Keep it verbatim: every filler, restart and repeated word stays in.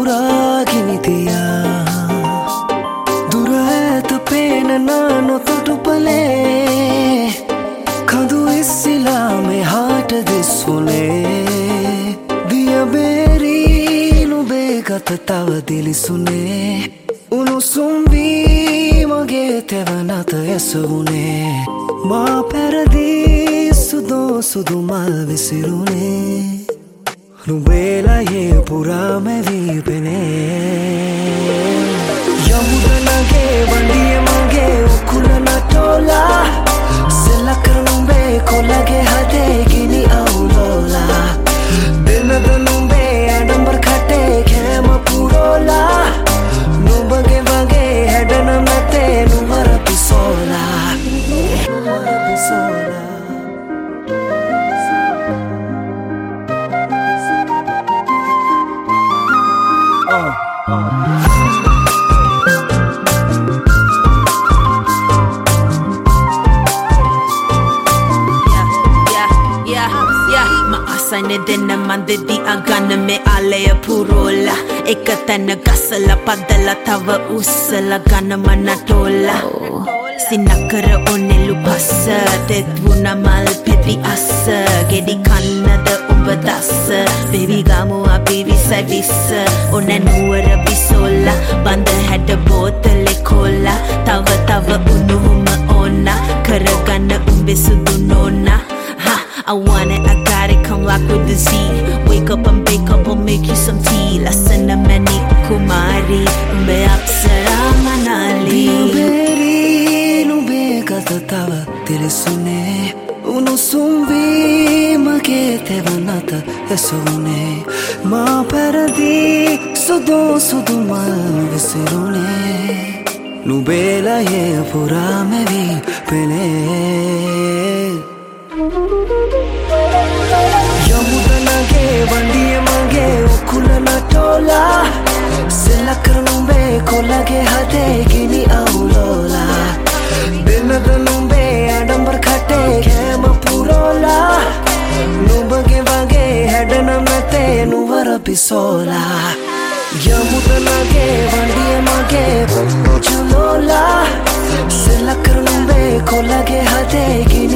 පුරා ගිනිතියා දුර ඇත පේන නානො තොටුපලේ කඳු ඉස්සිලා මෙහාට දිස්වුනේ දියබේරී නුබේ ගත තව දිලිසුනේ උණුසුම් වී මගේ තෙවනත ඇසවුනේ මා පැරදී සුදෝ සුදු මල් විසිරුනේ නුබේලයේ පුරා මැවී පෙනේ යමුදනගේ වඩිය මගේ උකුල නටෝලා සෙල්ල කරනුඹේ කොල්ලගේ හදේ ගිනි අවුලෝලා දෙනද නුඹේ ඇඩම්බර් කටේ කෑම පුරෝලා නුඹගේ වගේ හැඩනම් නැතේ නුඹර පිසෝලා නුඹර පිසෝලා Saine denna mandedi agana me alaya purola ekatana gasala padala tava usala gana manatola sinakara onelu passa tetwuna mal pedi assa gedi kannada umba dassa baby gamu api visa visa ona nuwara bisola banda hada botale kola tava tava unuhuma ona karagana umbe sudu nona ha I want it, I got it, come rock with the Z. Wake up and bake up, I'll make you some tea. Lasana mani kumari, umbe apsara manali. Diyaberi nube gata tava tilisune unusum vi mage tevanata esune ma paradi sudu sudu mal visirune nubela ye pura mevi pene යමුදනගේ වඩිය මගේ උකුල නටෝලා සෙල්ල කරනුඹේ කොල්ලගේ හදේ ගිනි අවුලෝලා දෙනද නුඹේ ඇඩම්බර් කටේ කෑම පුරෝලා නුඹගේ වගේ හැඩනම් නැතේ නුවර පිසෝලා යමුදනගේ වඩිය මගේ චුලෝලා සෙල්ල කරනුඹේ කොල්ලගේ හදේ ගිනි